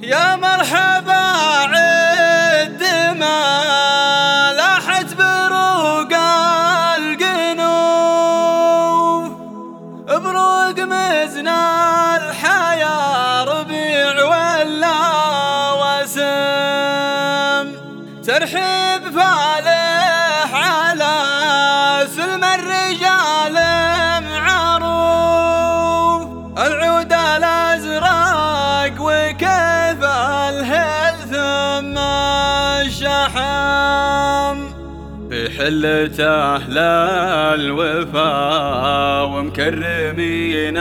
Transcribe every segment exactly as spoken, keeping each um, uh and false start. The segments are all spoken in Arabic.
يا مرحبا عد ما لاحت بروق القنوف، بروق مزنا الحياة ربيع ولا وسم، ترحيب فالح على سلم الرجال معروف، العود الازرق وكيف الهل ثم الشحم، في حلة أهل الوفا ومكرمين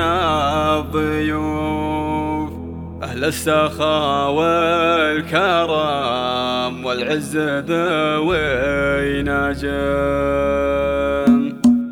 الضيوف، أهل السخاء والكرم والعز ذوي نجم.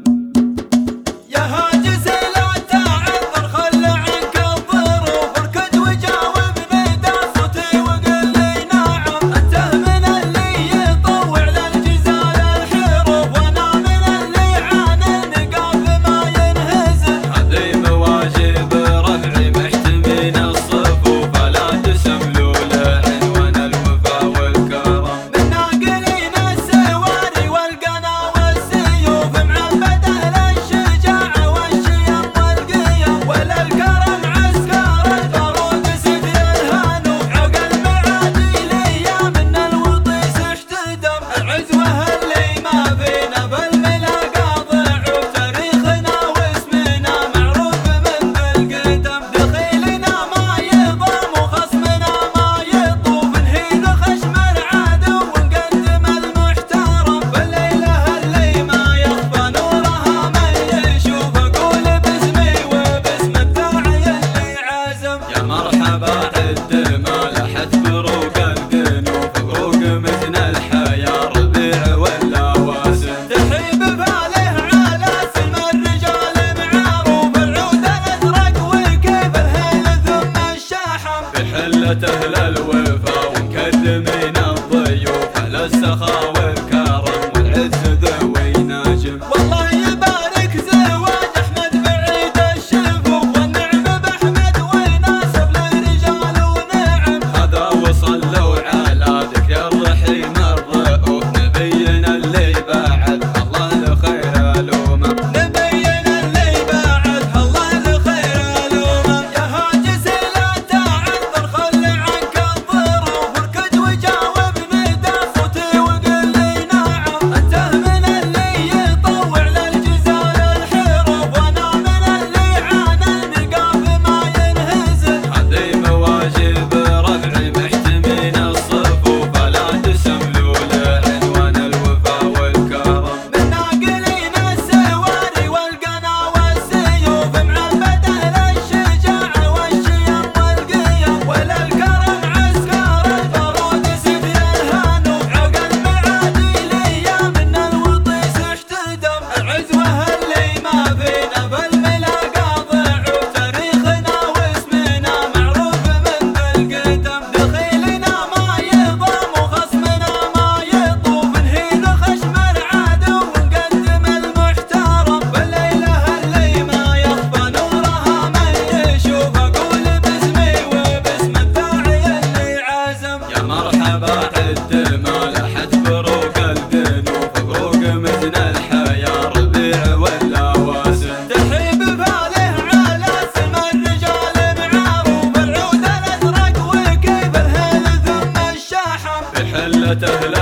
أهل الوفا ومكرمين الضيوف، أهل السخاء والكرم والعز ذوي نجم. والله يبارك زواج أحمد بعيد الشفوف، والنعم بأحمد وناسب للرجال ونعم. هذا وصلوا على ذكر الرحيم الرؤوف، نبينا اللي بعد الله لخير الأمم، نبينا اللي بعد الله لخير الأمم. يا هاجس لا تعذر خل عنك الظروف، اركض وجاوبني دا صوتي وقل لي نعم. انت من اللي يطوع للجزال الحروف، وانا من اللي عانى النقاف ما ينهزم. هذي مواجب ربعي محتمين الصفوف، لا تسملوا لعنوان الوفا والكرم. من ناقلين السواري والقنا والسيوف، معبد اهل الشجاعة والشيم والقيم، وللكرم عسكر البارود سيد الهانوف. عقل معادي الايام ان الوطيس احتدم، العزوة اللي ما فينا بالملا قاضع، وتاريخنا واسمنا معروف من بالقدم. دخيلنا ما يضام وخصمنا ما يطوف، نهين خشم العدو ونقدم المحترم. والليلة اللي ما يخفى نورها من يشوف، اقول باسمي وباسم الداعي اللي عزم. يا مرحبا عد ما لاحت بروق القنوف، بروق مزن الحياة ربيع ولا واسم، ترحيب فالح على سم الرجال معروف، العود الازرق وكيف الهل ثم الشحم. في حلة أهل